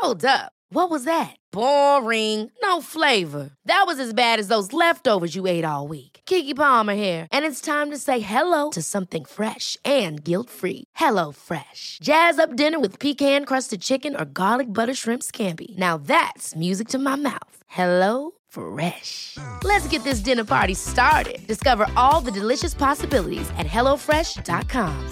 Hold up. What was that? Boring. No flavor. That was as bad as those leftovers you ate all week. Keke Palmer here, and it's time to say hello to something fresh and guilt-free. Hello Fresh. Jazz up dinner with pecan-crusted chicken or garlic butter shrimp scampi. Now that's music to my mouth. Hello Fresh. Let's get this dinner party started. Discover all the delicious possibilities at hellofresh.com.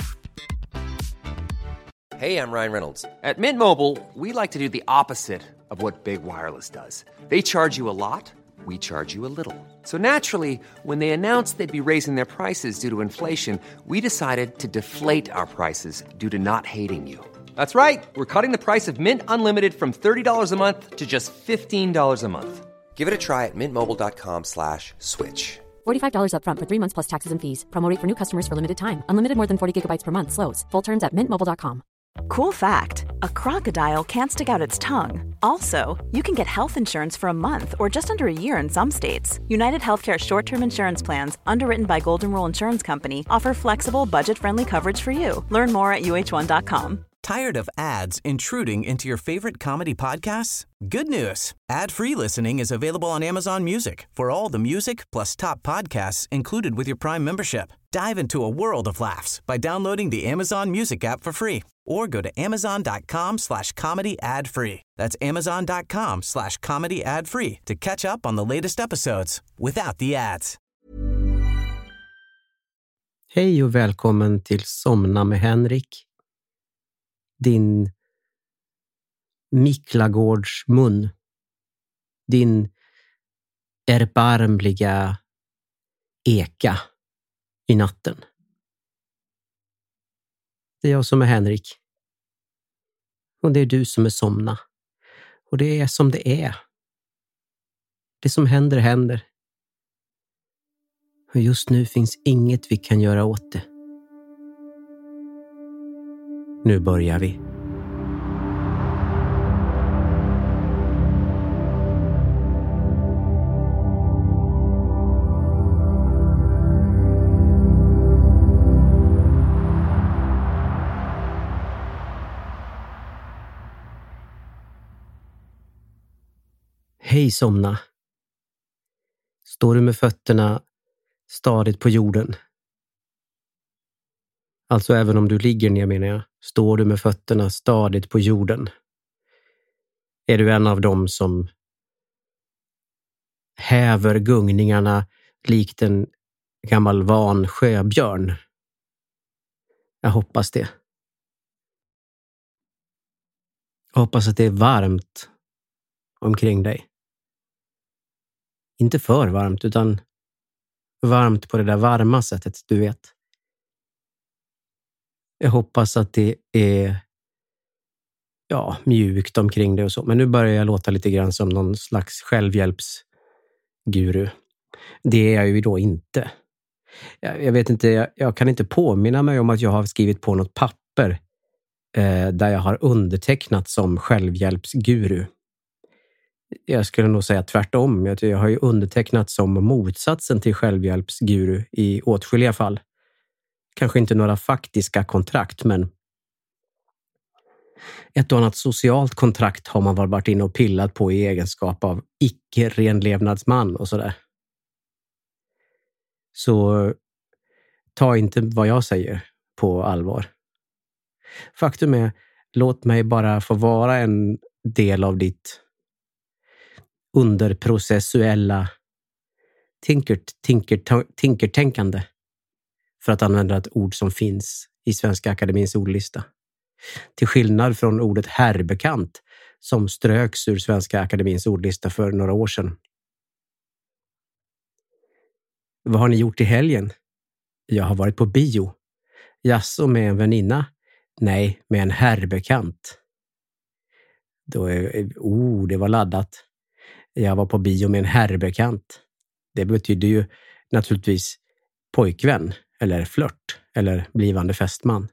Hey, I'm Ryan Reynolds. At Mint Mobile, we like to do the opposite of what Big Wireless does. They charge you a lot, we charge you a little. So naturally, when they announced they'd be raising their prices due to inflation, we decided to deflate our prices due to not hating you. That's right. We're cutting the price of Mint Unlimited from $30 a month to just $15 a month. Give it a try at mintmobile.com/switch. $45 up front for 3 months plus taxes and fees. Promo rate for new customers for limited time. Unlimited more than 40 gigabytes per month slows. Full terms at mintmobile.com. Cool fact, a crocodile can't stick out its tongue. Also, you can get health insurance for a month or just under a year in some states. United Healthcare short-term insurance plans, underwritten by Golden Rule Insurance Company, offer flexible, budget-friendly coverage for you. Learn more at uh1.com. Tired of ads intruding into your favorite comedy podcasts? Good news. Ad-free listening is available on Amazon Music for all the music plus top podcasts included with your Prime membership. Dive into a world of laughs by downloading the Amazon Music app for free or go to amazon.com/comedy ad-free. That's amazon.com/comedy ad-free to catch up on the latest episodes without the ads. Hej och välkommen till Somna med Henrik. Din Miklagårds mun. Din erbarmliga eka i natten. Det är jag som är Henrik. Och det är du som är Somna. Och det är som det är. Det som händer händer. Och just nu finns inget vi kan göra åt det. Nu börjar vi. Hej Somna. Står du med fötterna stadigt på jorden? Alltså även om du ligger ner menar jag. Står du med fötterna stadigt på jorden? Är du en av dem som häver gungningarna likt en gammal van sjöbjörn? Jag hoppas det. Jag hoppas att det är varmt omkring dig. Inte för varmt utan varmt på det där varma sättet, du vet. Jag hoppas att det är mjukt omkring dig och så. Men nu börjar jag låta lite grann som någon slags självhjälpsguru. Det är jag ju då inte. Jag vet inte, jag kan inte påminna mig om att jag har skrivit på något papper där jag har undertecknat som självhjälpsguru. Jag skulle nog säga tvärtom. Jag har ju undertecknat som motsatsen till självhjälpsguru i åtskilliga fall. Kanske inte några faktiska kontrakt, men ett och annat socialt kontrakt har man varit inne och pillat på i egenskap av icke-renlevnadsman och sådär. Så ta inte vad jag säger på allvar. Faktum är, låt mig bara få vara en del av ditt underprocessuella tinkertänkande, för att använda ett ord som finns i Svenska Akademiens ordlista. Till skillnad från ordet herrbekant som ströks ur Svenska Akademiens ordlista för några år sedan. Vad har ni gjort i helgen? Jag har varit på bio. Jaså, med en väninna? Nej, med en herrbekant. Det var laddat. Jag var på bio med en herrbekant. Det betyder ju naturligtvis pojkvän eller flört eller blivande fästman.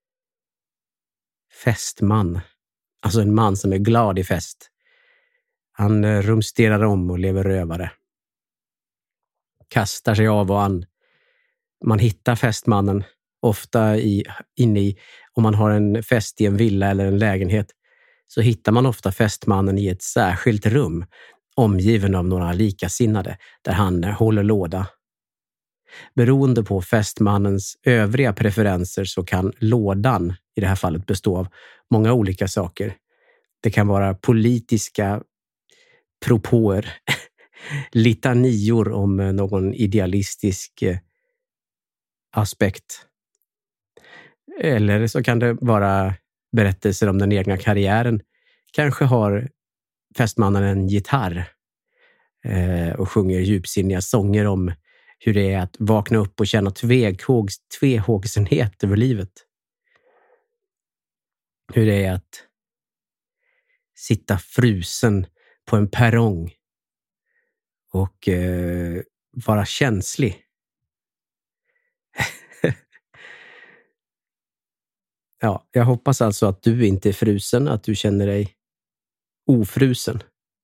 Fästman. Alltså en man som är glad i fest. Han rumsterar om och lever rövare. Kastar sig av och an. Man hittar fästmannen ofta inne i, om man har en fest i en villa eller en lägenhet, så hittar man ofta fästmannen i ett särskilt rum omgiven av några likasinnade där han håller låda. Beroende på fästmannens övriga preferenser så kan lådan i det här fallet bestå av många olika saker. Det kan vara politiska propåer, litanior om någon idealistisk aspekt. Eller så kan det vara berättelser om den egna karriären. Kanske har fästmannen en gitarr och sjunger djupsinniga sånger om hur det är att vakna upp och känna tvehågsenhet över livet. Hur det är att sitta frusen på en perrong och vara känslig. Ja, jag hoppas alltså att du inte är frusen, att du känner dig ofrusen.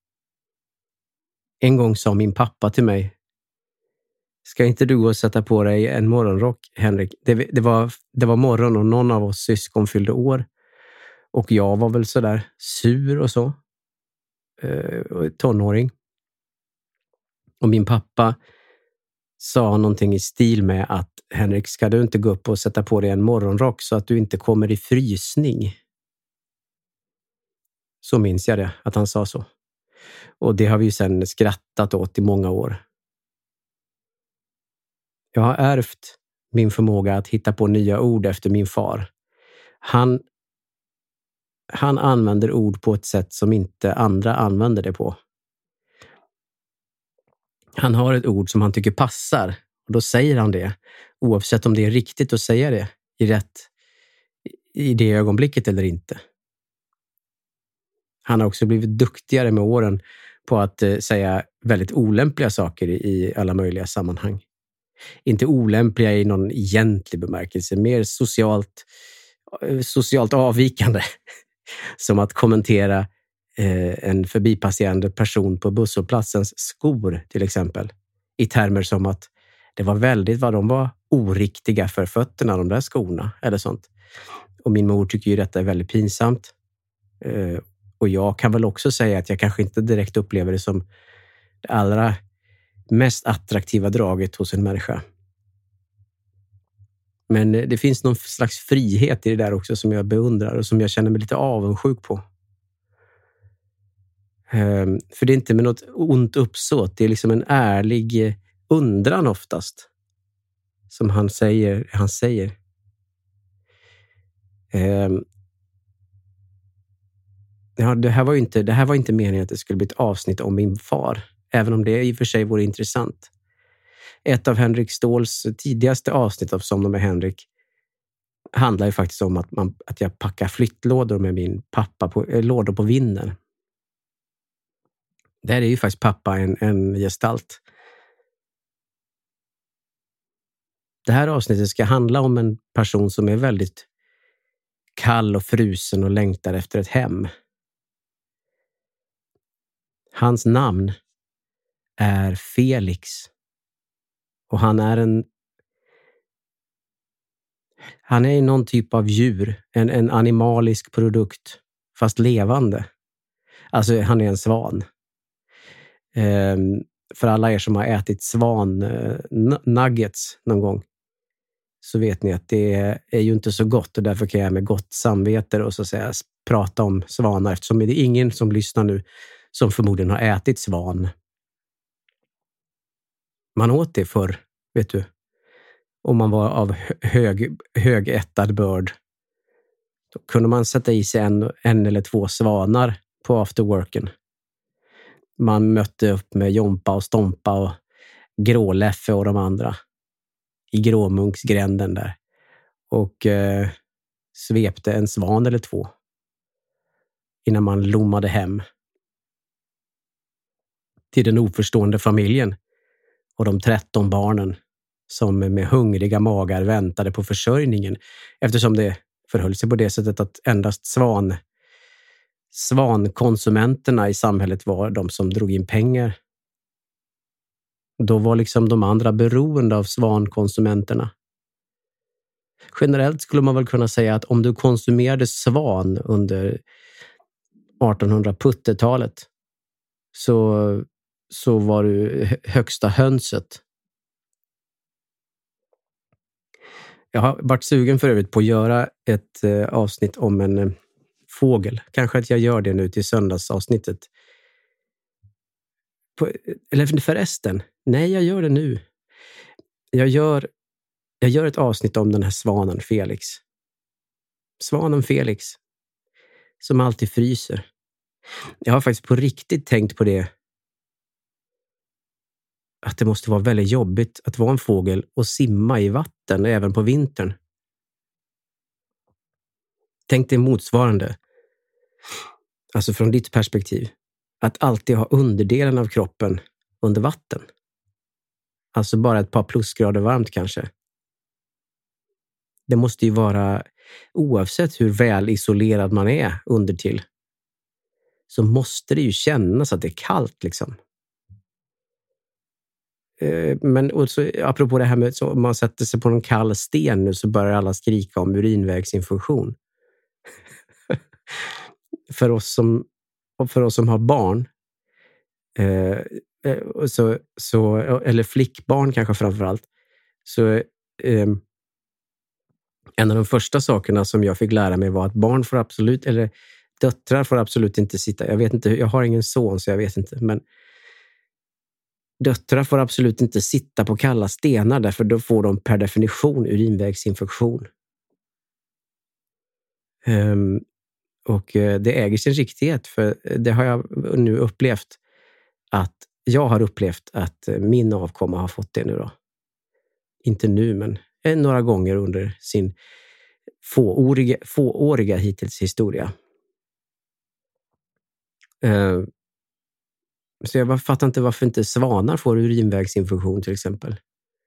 En gång sa min pappa till mig: ska inte du gå och sätta på dig en morgonrock, Henrik? Det var morgon och någon av oss syskon fyllde år. Och jag var väl sådär sur och så. Tonåring. Och min pappa sa någonting i stil med att: Henrik, ska du inte gå upp och sätta på dig en morgonrock så att du inte kommer i frysning? Så minns jag det, att han sa så. Och det har vi ju sedan skrattat åt i många år. Jag har ärvt min förmåga att hitta på nya ord efter min far. Han använder ord på ett sätt som inte andra använder det på. Han har ett ord som han tycker passar och då säger han det, oavsett om det är riktigt att säga det i det ögonblicket eller inte. Han har också blivit duktigare med åren på att säga väldigt olämpliga saker i alla möjliga sammanhang. Inte olämpliga i någon egentlig bemärkelse, mer socialt avvikande. Som att kommentera en förbipasserande person på busshållplatsens skor till exempel. I termer som att det var väldigt vad de var oriktiga för fötterna, de där skorna eller sånt. Och min mor tycker ju detta är väldigt pinsamt. Och jag kan väl också säga att jag kanske inte direkt upplever det som det allra mest attraktiva draget hos en människa. Men det finns någon slags frihet i det där också som jag beundrar och som jag känner mig lite avundsjuk på. För det är inte med något ont uppsåt. Det är liksom en ärlig undran oftast. Som han säger. Ja, det här var inte meningen att det skulle bli ett avsnitt om min far. Även om det i och för sig vore intressant. Ett av Henrik Ståhls tidigaste avsnitt av Somna med Henrik handlar ju faktiskt om att jag packar flyttlådor med min pappa lådor på vinden. Där är ju faktiskt pappa en gestalt. Det här avsnittet ska handla om en person som är väldigt kall och frusen och längtar efter ett hem. Hans namn är Felix. Och han är någon typ av djur, en animalisk produkt, fast levande. Alltså han är en svan. För alla er som har ätit svan nuggets någon gång så vet ni att det är ju inte så gott och därför kan jag med gott samvete och så säga prata om svanar eftersom det är ingen som lyssnar nu som förmodligen har ätit svan. Man åt det förr, vet du. Om man var av högättad börd. Då kunde man sätta i sig en eller två svanar på afterworken. Man mötte upp med Jompa och Stompa och Gråläffe och de andra. I Gråmunksgränden där. Och svepte en svan eller två. Innan man lommade hem. Till den oförstående familjen. Och de 13 barnen som med hungriga magar väntade på försörjningen eftersom det förhöll sig på det sättet att endast svankonsumenterna i samhället var de som drog in pengar. Då var liksom de andra beroende av svankonsumenterna. Generellt skulle man väl kunna säga att om du konsumerade svan under 1800-puttertalet så var du högsta hönset. Jag har varit sugen för övrigt på att göra ett avsnitt om en fågel. Kanske att jag gör det nu till söndagsavsnittet. Eller förresten, nej, jag gör det nu. Jag gör ett avsnitt om den här svanen Felix. Svanen Felix. Som alltid fryser. Jag har faktiskt på riktigt tänkt på det. Att det måste vara väldigt jobbigt att vara en fågel och simma i vatten även på vintern. Tänk dig motsvarande. Alltså från ditt perspektiv. Att alltid ha underdelen av kroppen under vatten. Alltså bara ett par plusgrader varmt kanske. Det måste ju vara, oavsett hur väl isolerad man är undertill, så måste det ju kännas att det är kallt liksom. Men också, apropå det här med om man sätter sig på en kall sten nu så börjar alla skrika om urinvägsinfektion. För oss som har barn, eller flickbarn kanske framförallt, så en av de första sakerna som jag fick lära mig var att barn får absolut, eller döttrar får absolut inte sitta, jag vet inte, jag har ingen son så jag vet inte, men döttrar får absolut inte sitta på kalla stenar därför då får de per definition urinvägsinfektion. Och det äger sin riktighet, för det har jag nu upplevt att min avkomma har fått det nu då. Inte nu, men några gånger under sin fååriga hittills historia. Så jag fattar inte varför inte svanar får urinvägsinfektion till exempel.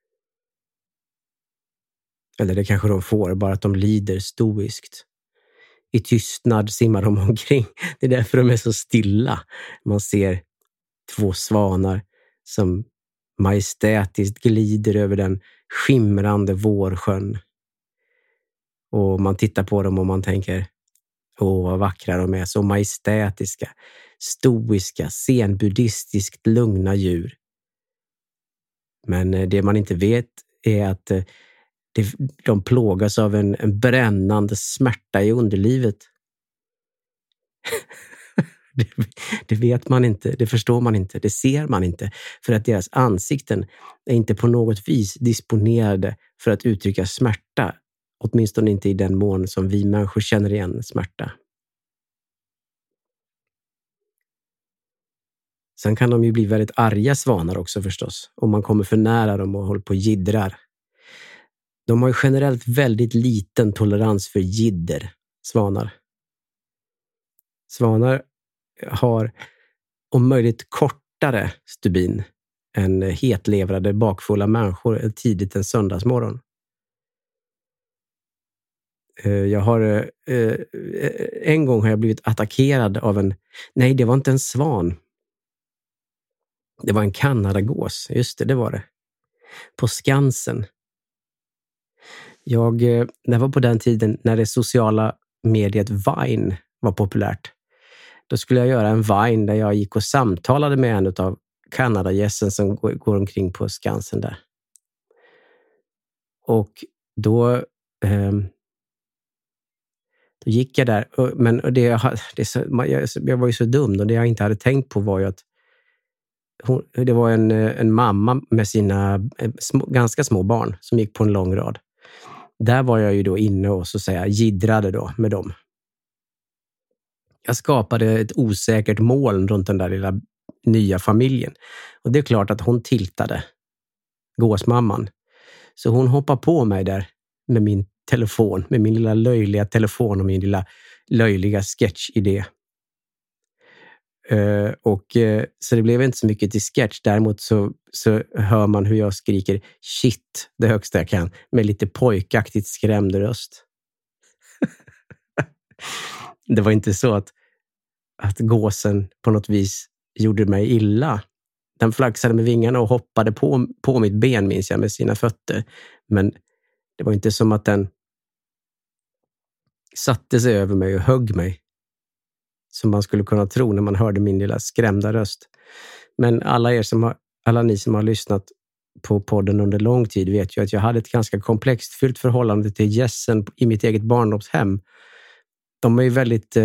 Eller det kanske de får, bara att de lider stoiskt. I tystnad simmar de omkring. Det är därför de är så stilla. Man ser 2 svanar som majestätiskt glider över den skimrande vårsjön. Och man tittar på dem och man tänker, vad vackra de är, så majestätiska, stoiska, zen-buddhistiskt lugna djur. Men det man inte vet är att de plågas av en brännande smärta i underlivet. Det vet man inte, det förstår man inte, det ser man inte. För att deras ansikten är inte på något vis disponerade för att uttrycka smärta. Åtminstone inte i den mån som vi människor känner igen smärta. Sen kan de ju bli väldigt arga svanar också förstås. Om man kommer för nära dem och håller på och jiddrar. De har ju generellt väldigt liten tolerans för jidder, svanar. Svanar har om möjligt kortare stubin än hetlevrade bakfulla människor tidigt en söndagsmorgon. En gång har jag blivit attackerad av nej, det var inte en svan. Det var en kanadagås, just det var det. På Skansen. Det var på den tiden när det sociala mediet Vine var populärt. Då skulle jag göra en Vine där jag gick och samtalade med en av kanadagässen som går omkring på Skansen där. Och då gick jag där. Men jag var ju så dum och det jag inte hade tänkt på var ju att det var en mamma med sina ganska små barn som gick på en lång rad. Där var jag ju då inne och så att säga jiddrade då med dem. Jag skapade ett osäkert moln runt den där lilla nya familjen. Och det är klart att hon tiltade, gåsmamman. Så hon hoppade på mig där med min telefon, med min lilla löjliga telefon och min lilla löjliga sketchidé. Så det blev inte så mycket till sketch. Däremot så hör man hur jag skriker shit det högsta jag kan med lite pojkaktigt skrämd röst. Det var inte så att gåsen på något vis gjorde mig illa. Den flaxade med vingarna och hoppade på mitt ben, minns jag, med sina fötter. Men det var inte som att den satte sig över mig och högg mig. som man skulle kunna tro när man hörde min lilla skrämda röst. Men alla ni som har lyssnat på podden under lång tid vet ju att jag hade ett ganska komplext fyllt förhållande till gässen i mitt eget barndomshem. De är ju väldigt...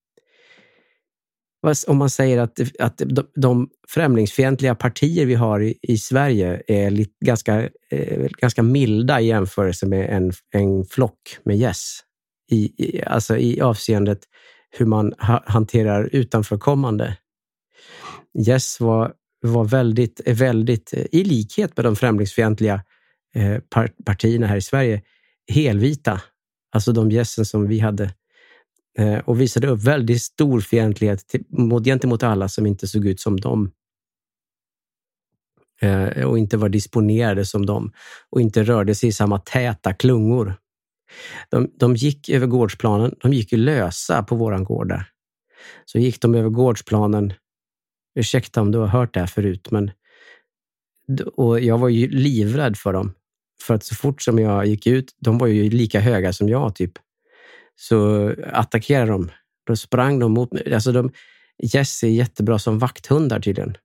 om man säger att de främlingsfientliga partier vi har i Sverige är ganska milda i jämförelse med en flock med gäss. Alltså i avseendet hur man hanterar utanförkommande. Gäss var väldigt i likhet med de främlingsfientliga partierna här i Sverige helvita. Alltså de gässen som vi hade. Och visade upp väldigt stor fientlighet gentemot alla som inte såg ut som dem. Och inte var disponerade som dem. Och inte rörde sig i samma täta klungor. De gick över gårdsplanen. De gick ju lösa på våran gård där. Så gick de över gårdsplanen. Ursäkta om du har hört det här förut. Och jag var ju livrädd för dem. För att så fort som jag gick ut. De var ju lika höga som jag typ. Så attackerade de. Då sprang de mot mig. Alltså Jesse är jättebra som vakthundar tydligen.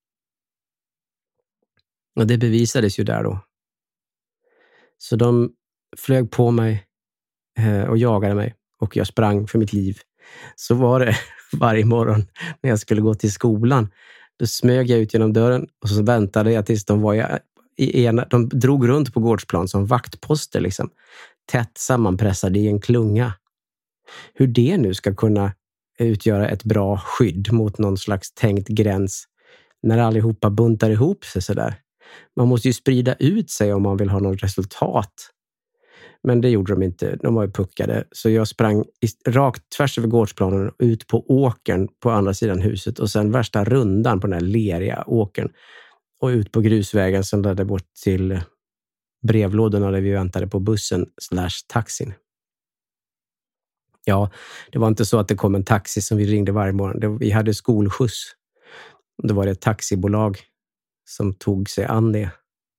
Och det bevisades ju där då. Så de flög på mig och jagade mig. Och jag sprang för mitt liv. Så var det varje morgon när jag skulle gå till skolan. Då smög jag ut genom dörren och så väntade jag tills de var de drog runt på gårdsplan som vaktposter liksom. Tätt sammanpressade i en klunga. Hur det nu ska kunna utgöra ett bra skydd mot någon slags tänkt gräns när allihopa buntar ihop sig sådär. Man måste ju sprida ut sig om man vill ha något resultat. Men det gjorde de inte. De var ju puckade. Så jag sprang rakt tvärs över gårdsplanen ut på åkern på andra sidan huset och sen värsta rundan på den här leriga åkern och ut på grusvägen som ledde bort till brevlådorna där vi väntade på bussen /taxin. Ja, det var inte så att det kom en taxi som vi ringde varje morgon. Vi hade skolskjuts. Det var ett taxibolag som tog sig an det.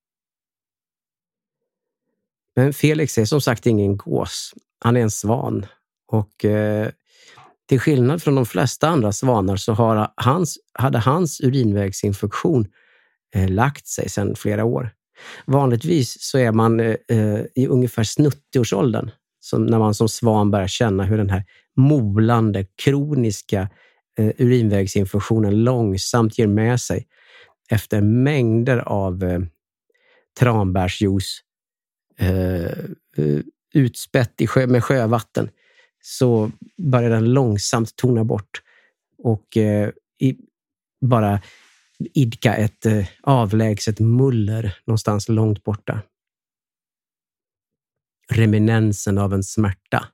Men Felix är som sagt ingen gås. Han är en svan. Och till skillnad från de flesta andra svanar så hade hans urinvägsinfektion lagt sig sedan flera år. Vanligtvis så är man i ungefär 90-årsåldern när man som svan börjar känna hur den här molande, kroniska urinvägsinfektionen långsamt ger med sig efter mängder av tranbärsjuice utspätt med sjövatten, så börjar den långsamt tona bort och bara idka ett avlägset muller någonstans långt borta. Reminensen av en smärta.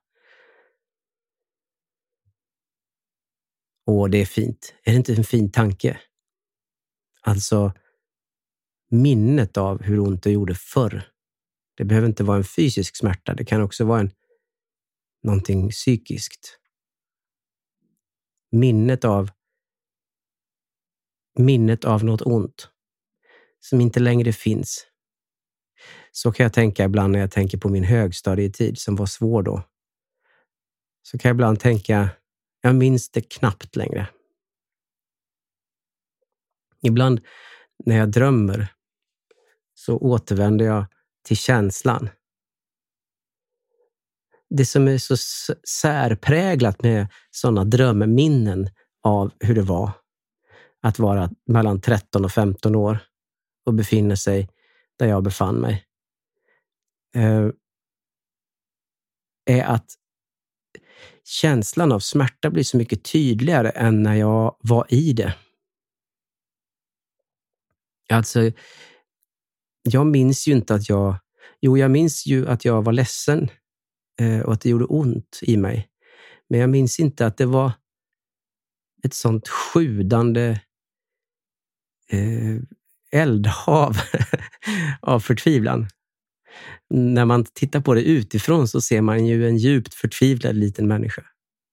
Och det är fint. Är det inte en fin tanke? Alltså minnet av hur ont det gjorde förr. Det behöver inte vara en fysisk smärta. Det kan också vara någonting psykiskt. Minnet av något ont som inte längre finns. Så kan jag tänka ibland när jag tänker på min högstadietid som var svår då. Så kan jag ibland tänka, jag minns det knappt längre. Ibland när jag drömmer så återvänder jag till känslan. Det som är så särpräglat med sådana drömminnen av hur det var att vara mellan 13 och 15 år och befinna sig där jag befann mig, är att känslan av smärta blir så mycket tydligare än när jag var i det. Alltså, jag minns ju inte att jag minns ju att jag var ledsen och att det gjorde ont i mig. Men jag minns inte att det var ett sånt sjudande eldhav av förtvivlan. När man tittar på det utifrån så ser man ju en djupt förtvivlad liten människa.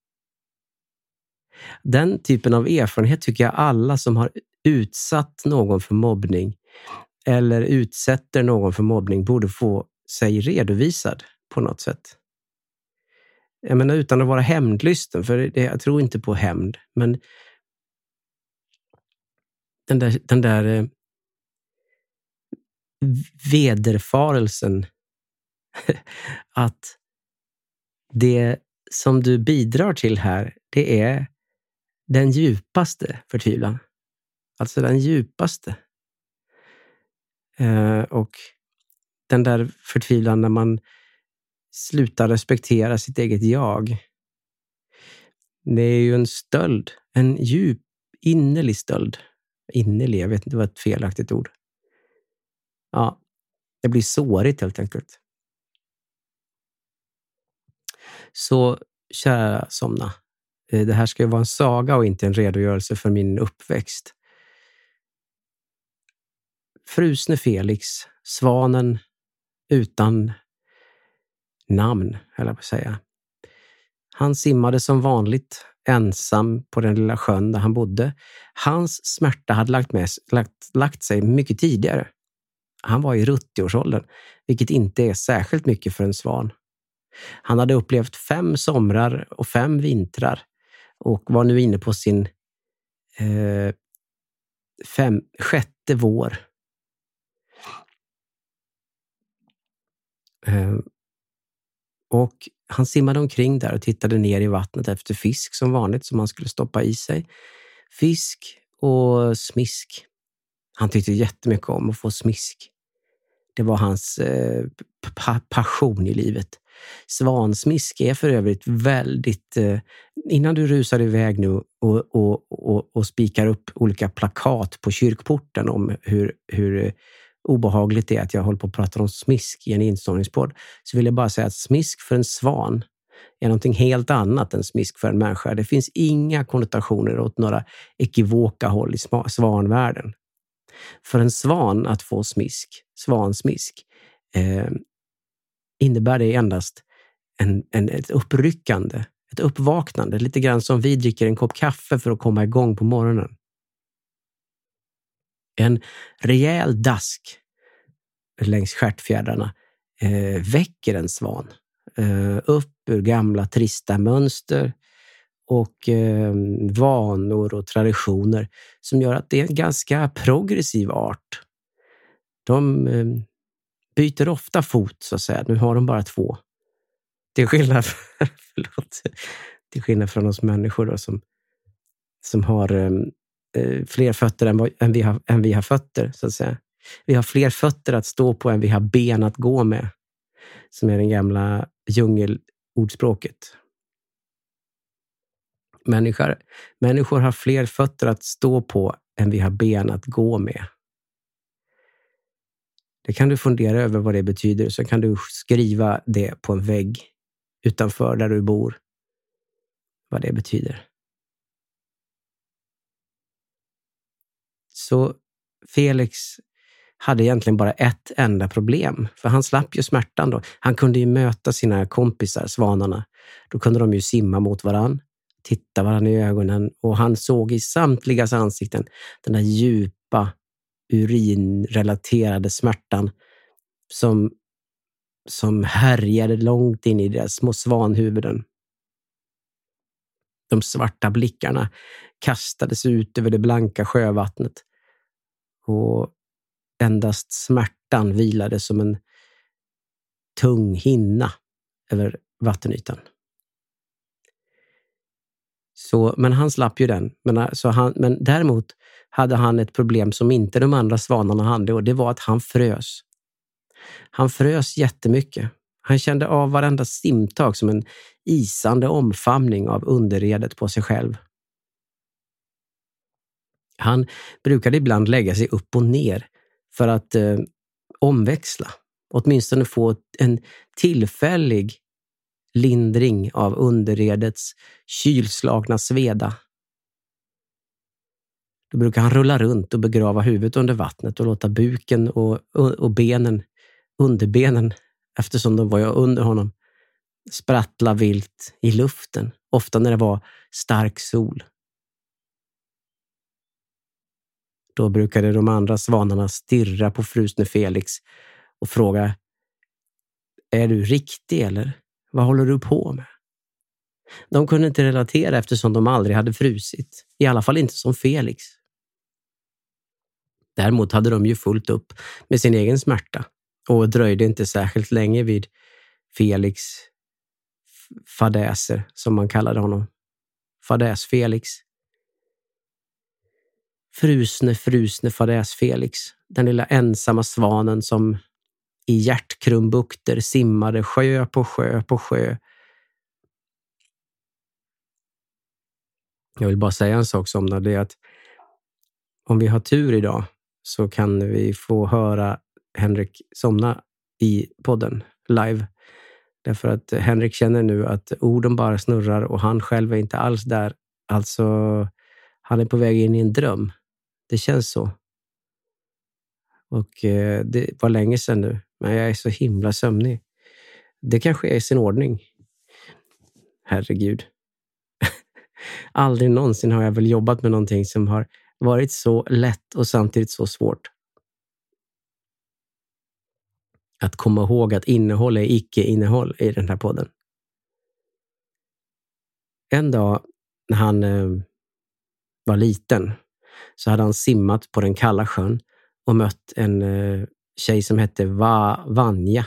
Den typen av erfarenhet tycker jag alla som har utsatt någon för mobbning eller utsätter någon för mobbning borde få sig redovisad på något sätt. Jag menar utan att vara hämndlysten, för jag tror inte på hämnd, men den där vederfarelsen att det som du bidrar till här, det är den djupaste förtvivlan. Alltså den djupaste. Och den där förtvivlan när man slutar respektera sitt eget jag. Det är ju en stöld. En djup, innerlig stöld. Innerlig, jag vet inte, det var ett felaktigt ord. Ja, det blir sårigt helt enkelt. Så, kära somna. Det här ska ju vara en saga och inte en redogörelse för min uppväxt. Frusne Felix, svanen utan namn, höll jag på att säga. Han simmade som vanligt ensam på den lilla sjön där han bodde. Hans smärta hade lagt sig mycket tidigare. Han var i 80-årsåldern, vilket inte är särskilt mycket för en svan. Han hade upplevt 5 somrar och 5 vintrar och var nu inne på sin 6:e vår. Och han simmade omkring där och tittade ner i vattnet efter fisk som vanligt som han skulle stoppa i sig. Fisk och smisk. Han tyckte jättemycket om att få smisk. Det var hans passion i livet. Svansmisk är för övrigt väldigt... innan du rusar iväg nu och spikar upp olika plakat på kyrkporten om hur obehagligt det är att jag håller på att prata om smisk i en instormningspodd, så vill jag bara säga att smisk för en svan är någonting helt annat än smisk för en människa. Det finns inga konnotationer åt några ekivoka håll i svanvärlden. För en svan att få svansmisk, innebär det endast ett uppryckande, ett uppvaknande, lite grann som vi dricker en kopp kaffe för att komma igång på morgonen. En rejäl dask längs stjärtfjädrarna väcker en svan upp ur gamla trista mönster och vanor och traditioner som gör att det är en ganska progressiv art. De byter ofta fot, så att säga. Nu har de bara 2. Till skillnad från oss människor då, som har fler fötter än vi har fötter, så att säga. Vi har fler fötter att stå på än vi har ben att gå med, som är den gamla djungelordspråket. Människor har fler fötter att stå på än vi har ben att gå med. Det kan du fundera över vad det betyder, så kan du skriva det på en vägg utanför där du bor. Vad det betyder. Så Felix hade egentligen bara ett enda problem. För han slapp ju smärtan då. Han kunde ju möta sina kompisar, svanarna. Då kunde de ju simma mot varann, titta varann i ögonen. Och han såg i samtligas ansikten den där djupa, urinrelaterade smärtan som härjade långt in i deras små svanhuvuden. De svarta blickarna kastades ut över det blanka sjövattnet och endast smärtan vilade som en tung hinna över vattenytan. Men han slapp ju den. Men däremot hade han ett problem som inte de andra svanarna hade, och det var att han frös. Han frös jättemycket. Han kände av varenda simtag som en isande omfamning av underredet på sig själv. Han brukade ibland lägga sig upp och ner för att omväxla. Åtminstone få en tillfällig lindring av underredets kylslagna sveda. Då brukar han rulla runt och begrava huvudet under vattnet och låta buken och benen, underbenen, eftersom de var under honom, sprattla vilt i luften, ofta när det var stark sol. Då brukade de andra svanarna stirra på frusne Felix och fråga: är du riktig eller? Vad håller du på med? De kunde inte relatera eftersom de aldrig hade frusit. I alla fall inte som Felix. Däremot hade de ju fullt upp med sin egen smärta och dröjde inte särskilt länge vid Felix fadäser, som man kallade honom. Fadäs Felix. Frusne fadäs Felix. Den lilla ensamma svanen som i hjärtkrumbukter simmade sjö på sjö på sjö. Jag vill bara säga en sak som det är att om vi har tur idag så kan vi få höra Henrik somna i podden live. Därför att Henrik känner nu att orden bara snurrar och han själv är inte alls där. Alltså, han är på väg in i en dröm. Det känns så. Och det var länge sedan nu. Men jag är så himla sömnig. Det kanske är i sin ordning. Herregud. Aldrig någonsin har jag väl jobbat med någonting som har varit så lätt och samtidigt så svårt. Att komma ihåg att innehåll är icke-innehåll i den här podden. En dag när han var liten så hade han simmat på den kalla sjön och mött en tjej som hette Vanja.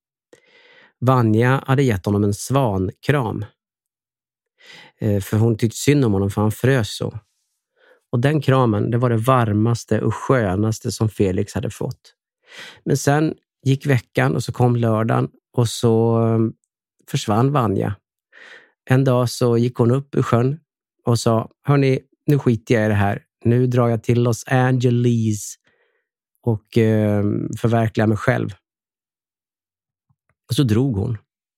Vanja hade gett honom en svankram. För hon tyckte synd om honom för han frös så. Och den kramen, det var det varmaste och skönaste som Felix hade fått. Men sen gick veckan och så kom lördagen och så försvann Vanja. En dag så gick hon upp ur sjön och sa: hörni, nu skiter jag i det här. Nu drar jag till Los Angeles och förverkligar mig själv. Och så drog hon.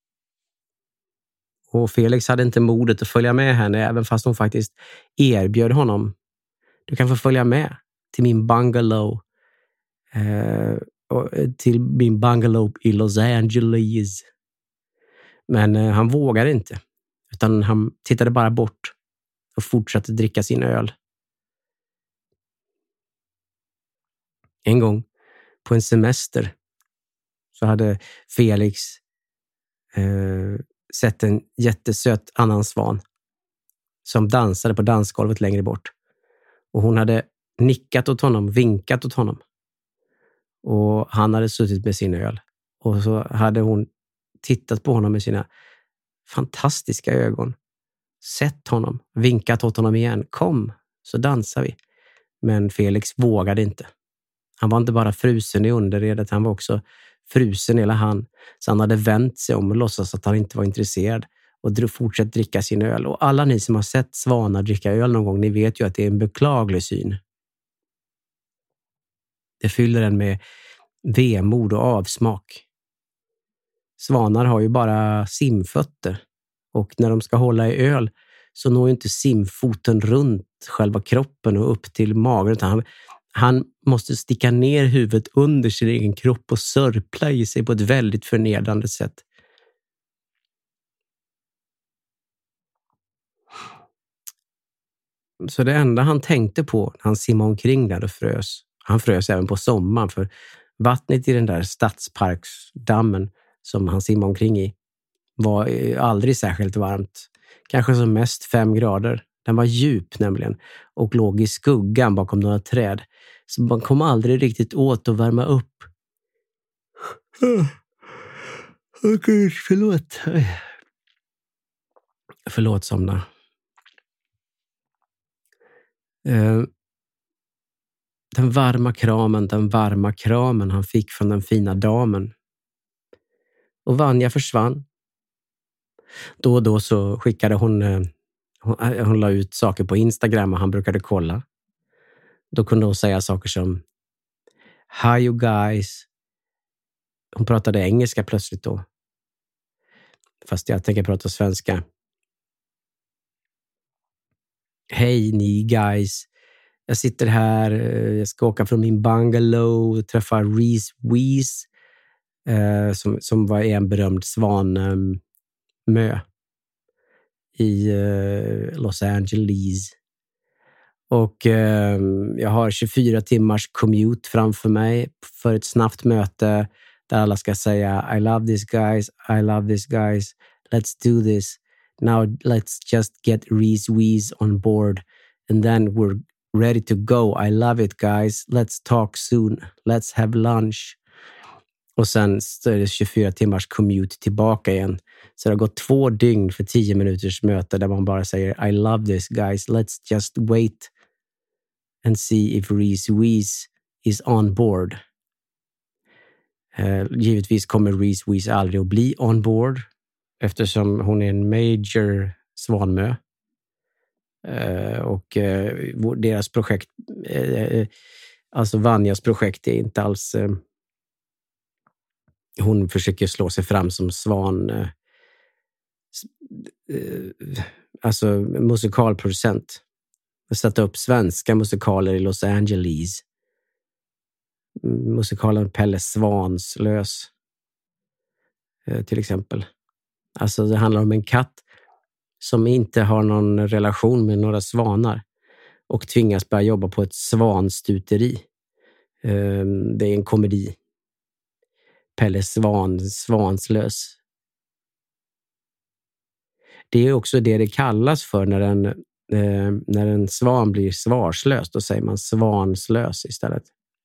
Och Felix hade inte modet att följa med henne även fast hon faktiskt erbjöd honom: du kan få följa med till min bungalow. Till min bungalow i Los Angeles. Men han vågade inte. Utan han tittade bara bort och fortsatte dricka sin öl. En gång på en semester så hade Felix sett en jättesöt annan svan som dansade på dansgolvet längre bort. Och hon hade nickat åt honom, vinkat åt honom. Och han hade suttit med sin öl. Och så hade hon tittat på honom med sina fantastiska ögon. Sett honom, vinkat åt honom igen. Kom, så dansar vi. Men Felix vågade inte. Han var inte bara frusen i underredet, han var också frusen hela han. Så han hade vänt sig om och låtsas att han inte var intresserad. Och fortsatt dricka sin öl. Och alla ni som har sett svanar dricka öl någon gång, ni vet ju att det är en beklaglig syn. Det fyller en med vemod och avsmak. Svanar har ju bara simfötter. Och när de ska hålla i öl så når ju inte simfoten runt själva kroppen och upp till magen. Utan han måste sticka ner huvudet under sin egen kropp och sörpla i sig på ett väldigt förnedrande sätt. Så det enda han tänkte på när han simmade omkring där och frös. Han frös även på sommaren för vattnet i den där stadsparksdammen som han simmade omkring i var aldrig särskilt varmt. Kanske som mest 5 grader. Den var djup nämligen och låg i skuggan bakom några träd. Så man kom aldrig riktigt åt att värma upp. Okej, förlåt. Förlåt, somna. Den varma kramen han fick från den fina damen. Och Vanja försvann. Då och då så skickade hon la ut saker på Instagram och han brukade kolla. Då kunde hon säga saker som: hi you guys. Hon pratade engelska plötsligt då. Fast jag tänker prata svenska. Hej ni guys. Jag sitter här, jag ska åka från min bungalow och träffa Reese Wees som var en berömd svanmö i Los Angeles. Och jag har 24 timmars commute framför mig för ett snabbt möte där alla ska säga I love this guys, let's do this. Now let's just get Reese Weeze on board and then we're ready to go. I love it guys. Let's talk soon. Let's have lunch. Och sen så är det 24 timmars commute tillbaka igen. Så det har gått 2 dygn för 10 minuters möte där man bara säger I love this guys. Let's just wait and see if Reese Weeze is on board. Givetvis kommer Reese Weeze aldrig att bli on board eftersom hon är en major Svanmö. Och deras projekt, alltså Vanjas projekt är inte alls... Hon försöker slå sig fram som svan, alltså musikalproducent. Satt upp svenska musikaler i Los Angeles. Musikalen Pelle Svanslös till exempel. Alltså det handlar om en katt som inte har någon relation med några svanar och tvingas börja jobba på ett svanstuteri. Det är en komedi. Pelle Svanslös. Det är också det kallas för när en svan blir svarslös. Då säger man svanslös istället.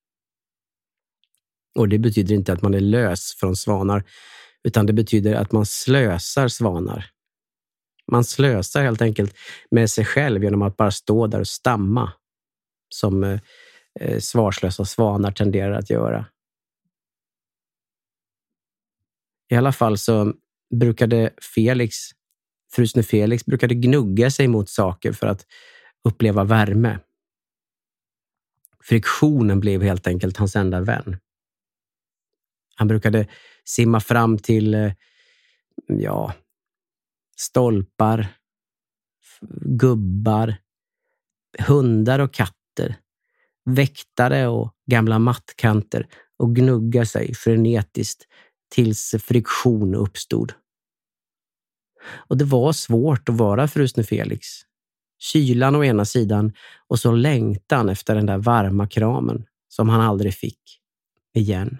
Och det betyder inte att man är lös från svanar, utan det betyder att man slösar svanar. Man slösar helt enkelt med sig själv genom att bara stå där och stamma som svarslösa svanar tenderar att göra. I alla fall så brukade Frusne Felix brukade gnugga sig mot saker för att uppleva värme. Friktionen blev helt enkelt hans enda vän. Han brukade simma fram till stolpar, gubbar, hundar och katter, väktare och gamla mattkanter och gnugga sig frenetiskt tills friktion uppstod. Och det var svårt att vara Frusne Felix. Kylan å ena sidan och så längtan efter den där varma kramen som han aldrig fick igen.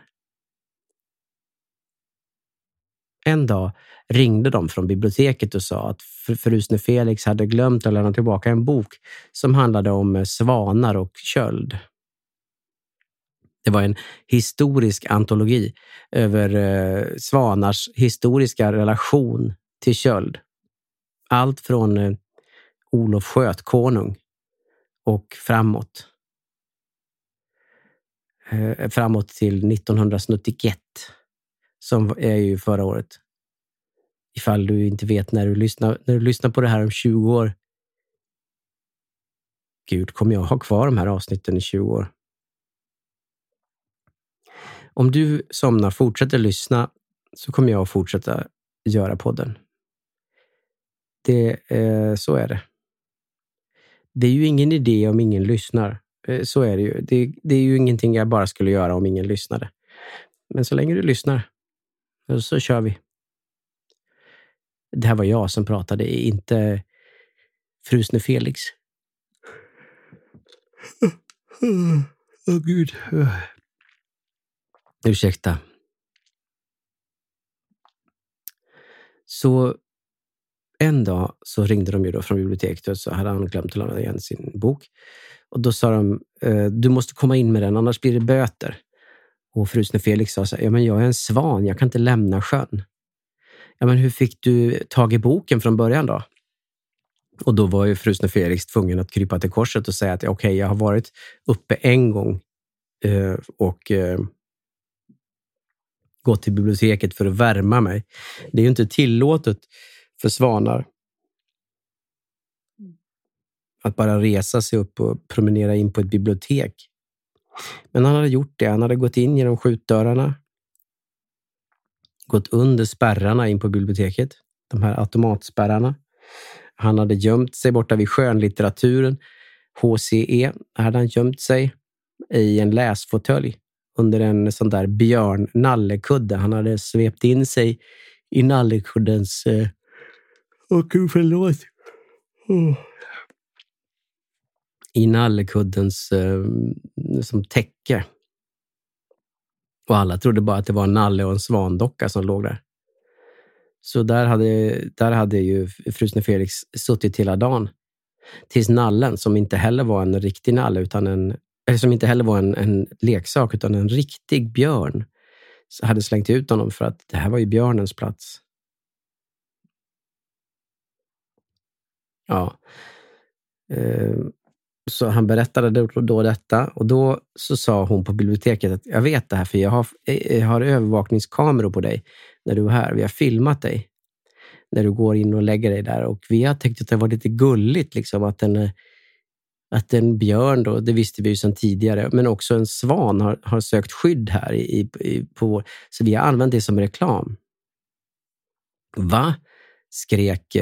En dag ringde de från biblioteket och sa att Frusne Felix hade glömt att lämna tillbaka en bok som handlade om svanar och köld. Det var en historisk antologi över svanars historiska relation till köld. Allt från Olof Skötkonung och framåt till 1991 som är ju förra året. Ifall du inte vet när du lyssnar på det här om 20 år. Gud, kommer jag ha kvar de här avsnitten i 20 år? Om du somnar fortsätter lyssna så kommer jag fortsätta göra podden. Så är det. Det är ju ingen idé om ingen lyssnar. Så är det ju. Det är ju ingenting jag bara skulle göra om ingen lyssnade. Men så länge du lyssnar så kör vi. Det här var jag som pratade, inte Frusne Felix. Åh gud. Ursäkta. Så en dag så ringde de ju då från biblioteket och så hade han glömt att lämna igen sin bok. Och då sa de, du måste komma in med den, annars blir det böter. Och Frusne Felix sa så här, ja men jag är en svan, jag kan inte lämna sjön. Ja men hur fick du tag i boken från början då? Och då var ju Frusne Felix tvungen att krypa till korset och säga att okej, jag har varit uppe en gång och gått till biblioteket för att värma mig. Det är ju inte tillåtet för svanar att bara resa sig upp och promenera in på ett bibliotek. Men han hade gjort det. Han hade gått in genom skjutdörrarna, gått under spärrarna in på biblioteket, de här automatspärrarna. Han hade gömt sig borta vid skönlitteraturen, HCE, hade han gömt sig i en läsfåtölj under en sån där björn-nallekudde. Han hade svept in sig i nallekuddens i nallekuddens som täcke. Och alla trodde bara att det var en nalle och en svandocka som låg där. Så där hade ju frusne Felix suttit hela dagen. Tills nallen, som inte heller var en riktig nalle, som inte heller var en leksak, utan en riktig björn, hade slängt ut honom för att det här var ju björnens plats. Ja. Så han berättade då detta, och då så sa hon på biblioteket att jag vet det här för jag har övervakningskameror på dig när du var här. Vi har filmat dig när du går in och lägger dig där, och vi har tänkt att det var lite gulligt liksom, att en björn då, det visste vi ju sedan tidigare, men också en svan har sökt skydd här så vi har använt det som reklam. Va? Skrek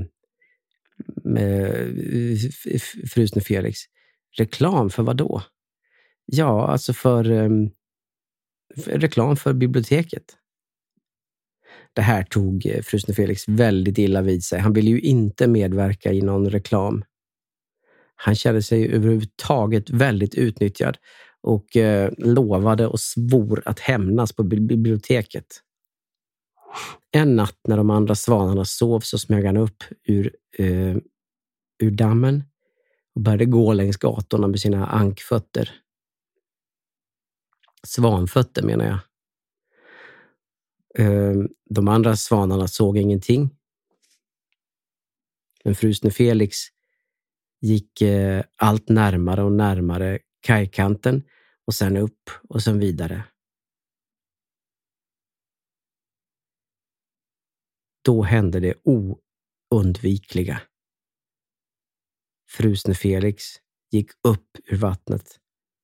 frusne Felix. Reklam för vad då? Ja, alltså för reklam för biblioteket. Det här tog frusne Felix väldigt illa vid sig. Han ville ju inte medverka i någon reklam. Han kände sig överhuvudtaget väldigt utnyttjad och lovade och svor att hämnas på biblioteket. En natt när de andra svanarna sov så smög han upp ur dammen och började gå längs gatorna med sina ankfötter. Svanfötter menar jag. De andra svanarna såg ingenting. Men frusne Felix gick allt närmare och närmare kajkanten och sen upp och sen vidare. Då hände det oundvikliga. Frusne Felix gick upp ur vattnet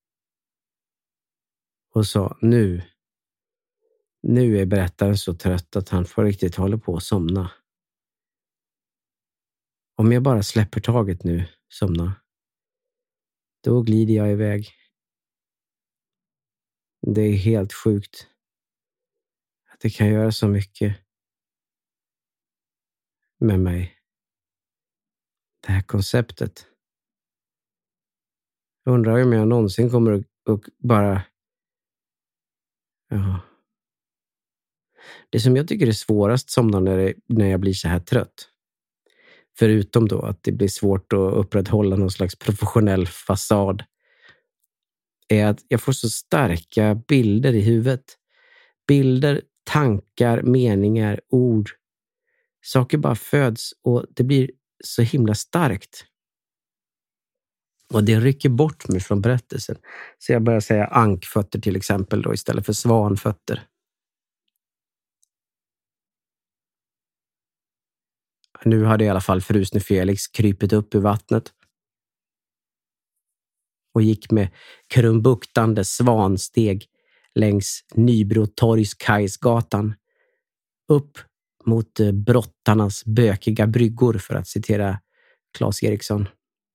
och sa, nu är berättaren så trött att han får riktigt hålla på att somna. Om jag bara släpper taget nu, somna, då glider jag iväg. Det är helt sjukt att det kan göra så mycket med mig. Det här konceptet. Jag undrar om jag någonsin kommer att bara... Ja. Det som jag tycker är svårast somna när jag blir så här trött, förutom då att det blir svårt att upprätthålla någon slags professionell fasad, är att jag får så starka bilder i huvudet. Bilder, tankar, meningar, ord. Saker bara föds och det blir så himla starkt. Och det rycker bort mig från berättelsen. Så jag börjar säga ankfötter till exempel då istället för svanfötter. Nu hade i alla fall frusne Felix krypit upp ur vattnet och gick med krumbuktande svansteg längs Nybrotorgs kajsgatan upp mot brottarnas bökiga bryggor, för att citera Claes Eriksson.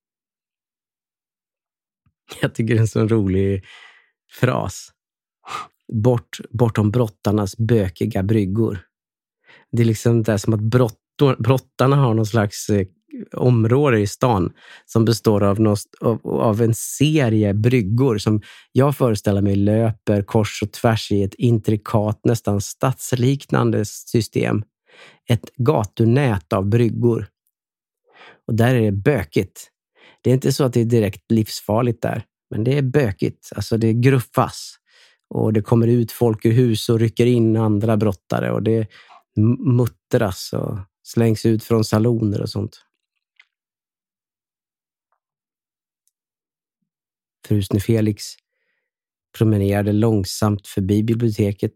Jag tycker det är en sån rolig fras. Bortom brottarnas bökiga bryggor. Det är liksom det som att brottarna har någon slags område i stan som består av en serie bryggor som jag föreställer mig löper kors och tvärs i ett intrikat, nästan stadsliknande system. Ett gatunät av bryggor. Och där är det bökigt. Det är inte så att det är direkt livsfarligt där, men det är bökigt. Alltså det gruffas. Och det kommer ut folk ur hus och rycker in andra brottare. Och det muttras och slängs ut från saloner och sånt. Frusne Felix promenerade långsamt förbi biblioteket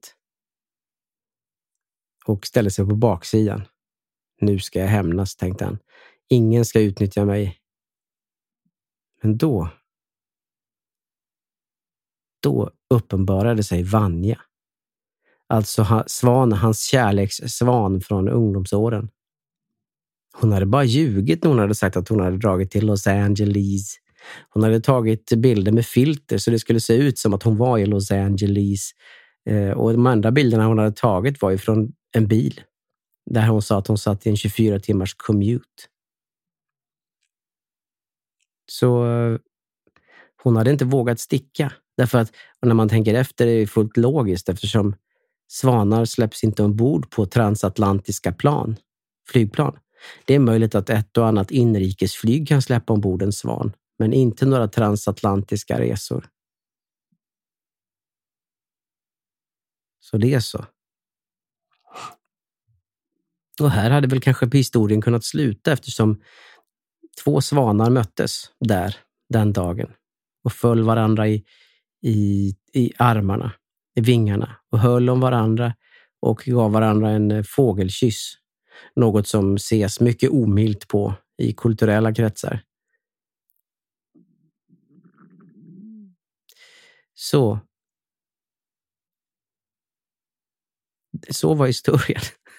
och ställde sig på baksidan. Nu ska jag hämnas, tänkte han. Ingen ska utnyttja mig. Men då uppenbarade sig Vanja. Alltså hans kärlekssvan från ungdomsåren. Hon hade bara ljugit när hon hade sagt att hon hade dragit till Los Angeles. Hon hade tagit bilder med filter så det skulle se ut som att hon var i Los Angeles. Och de andra bilderna hon hade tagit var ju från en bil. Där hon sa att hon satt i en 24 timmars commute. Så hon hade inte vågat sticka. Därför att när man tänker efter är det fullt logiskt eftersom Svanar släpps inte ombord på transatlantiska flygplan. Det är möjligt att ett och annat inrikesflyg kan släppa ombord en svan, men inte några transatlantiska resor. Så det är så. Och här hade väl kanske historien kunnat sluta, eftersom 2 svanar möttes där den dagen och föll varandra i armarna, i vingarna, och höll om varandra och gav varandra en fågelkyss. Något som ses mycket omilt på i kulturella kretsar. Så var historien.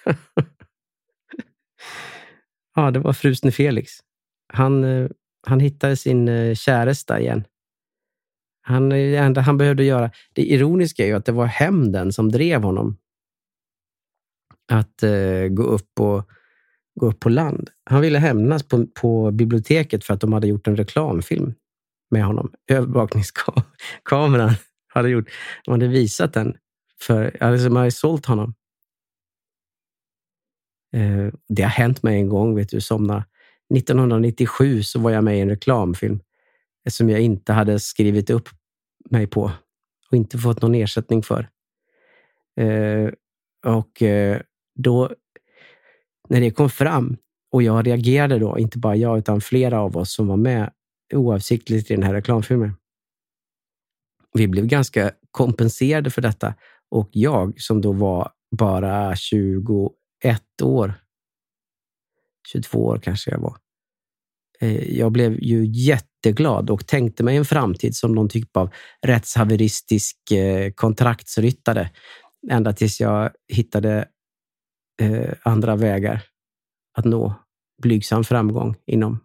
Ja, det var frusne Felix. Han hittade sin käresta igen. Det enda han behövde göra. Det ironiska är ju att det var hämnden som drev honom att gå upp på land. Han ville hämnas på biblioteket för att de hade gjort en reklamfilm med honom. Övervakningskameran de hade visat den de hade sålt honom. Det har hänt mig en gång, vet du, somna. 1997 så var jag med i en reklamfilm som jag inte hade skrivit upp mig på och inte fått någon ersättning för. Då när det kom fram och jag reagerade då, inte bara jag utan flera av oss som var med oavsiktligt i den här reklamfilmen. Vi blev ganska kompenserade för detta, och jag som då var bara 21 år, 22 år kanske jag var. Jag blev ju jätteglad och tänkte mig en framtid som någon typ av rättshaveristisk kontraktsryttare, ända tills jag hittade andra vägar att nå blygsam framgång inom.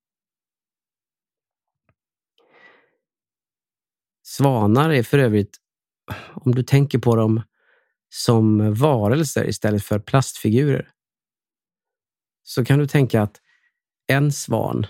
Svanar är för övrigt, om du tänker på dem som varelser istället för plastfigurer, så kan du tänka att en svan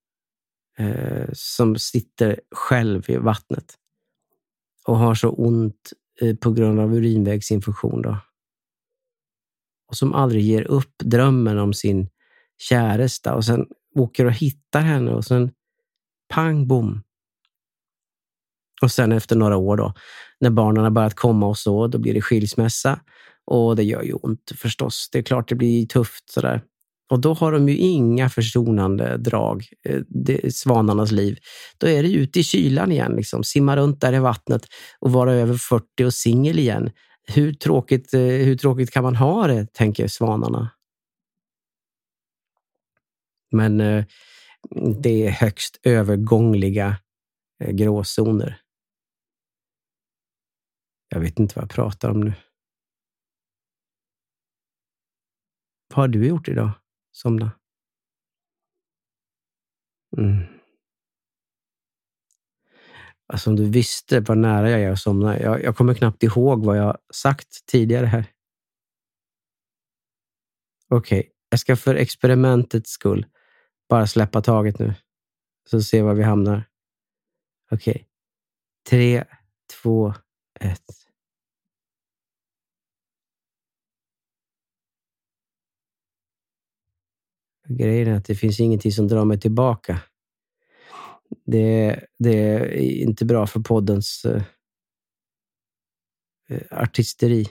som sitter själv i vattnet och har så ont på grund av urinvägsinfektion då, och som aldrig ger upp drömmen om sin käresta och sen åker och hittar henne och sen pang bom. Och sen efter några år då, när barnen har börjat komma och så, då blir det skilsmässa, och det gör ju ont förstås. Det är klart det blir tufft sådär. Och då har de ju inga försonande drag, svanarnas liv. Då är det ju ute i kylan igen, liksom. Simma runt där i vattnet och vara över 40 och singel igen. Hur tråkigt kan man ha det, tänker svanarna. Men det är högst övergångliga gråzoner. Jag vet inte vad jag pratar om nu. Vad har du gjort idag? Somna. Alltså om du visste vad nära jag är att somna. Jag kommer knappt ihåg vad jag sagt tidigare här. Okej, jag ska för experimentets skull bara släppa taget nu. Så se var vi hamnar. Okej. 3, 2, 1. Grejen är att det finns ingenting som drar mig tillbaka. Det är inte bra för poddens artisteri.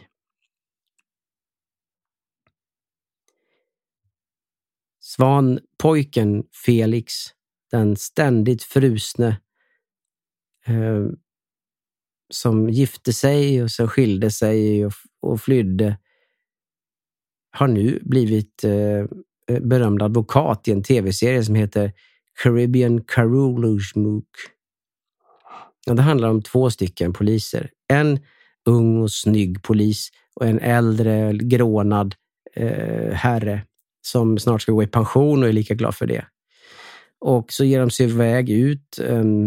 Svanpojken Felix, den ständigt frusne som gifte sig och så skilde sig och flydde, har nu blivit berömd advokat i en tv-serie som heter Caribbean Carolujmook. Det handlar om 2 stycken poliser. En ung och snygg polis och en äldre grånad herre som snart ska gå i pension och är lika glad för det. Och så ger de sig iväg ut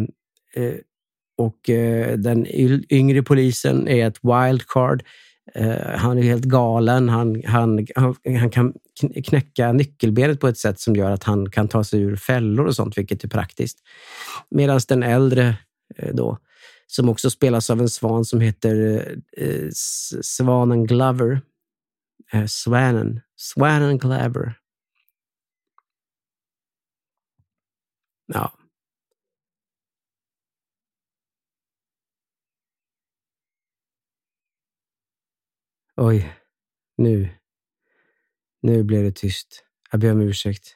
och den yngre polisen är ett wildcard. Han är helt galen. Han kan knäcka nyckelbenet på ett sätt som gör att han kan ta sig ur fällor och sånt, vilket är praktiskt. Medan den äldre då, som också spelas av en svan som heter Svanen Glover. Svanen Glover. Ja. Oj, nu blev det tyst. Jag ber om ursäkt.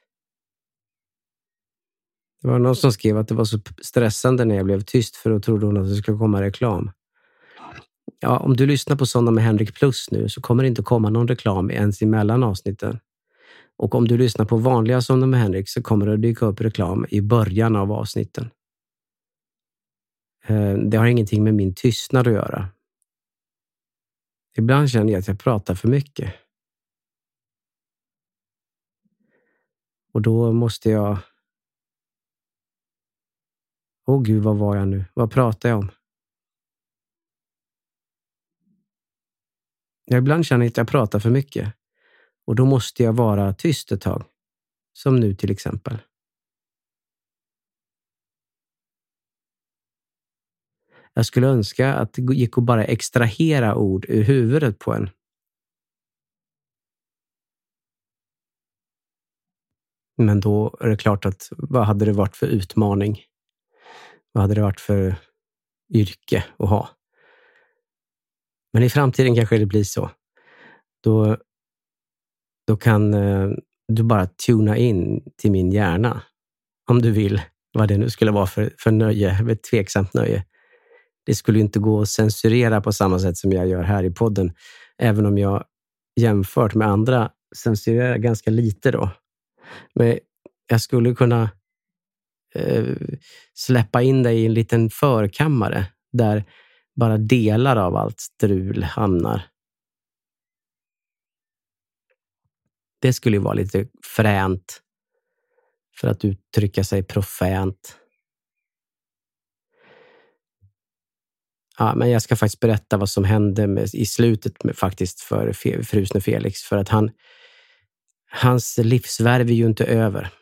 Det var någon som skrev att det var så stressande när jag blev tyst, för då trodde hon att det skulle komma reklam. Ja, om du lyssnar på Sådana med Henrik Plus nu så kommer det inte komma någon reklam ens emellan avsnitten. Och om du lyssnar på vanliga Sådana med Henrik så kommer det dyka upp reklam i början av avsnitten. Det har ingenting med min tystnad att göra. Ibland känner jag att jag pratar för mycket. Och då måste jag... Åh gud, vad var jag nu? Vad pratar jag om? Jag ibland känner att jag pratar för mycket. Och då måste jag vara tyst ett tag. Som nu till exempel. Jag skulle önska att det gick att bara extrahera ord ur huvudet på en. Men då är det klart att vad hade det varit för utmaning? Vad hade det varit för yrke att ha? Men i framtiden kanske det blir så. Då kan du bara tuna in till min hjärna. Om du vill. Vad det nu skulle vara för nöje. Ett tveksamt nöje. Det skulle inte gå att censurera på samma sätt som jag gör här i podden. Även om jag jämfört med andra censurerar ganska lite då. Men jag skulle kunna släppa in dig i en liten förkammare där bara delar av allt strul hamnar. Det skulle ju vara lite fränt för att uttrycka sig profant. Ja, men jag ska faktiskt berätta vad som hände i slutet faktiskt för frusne Felix. För att hans livsvärv är ju inte över.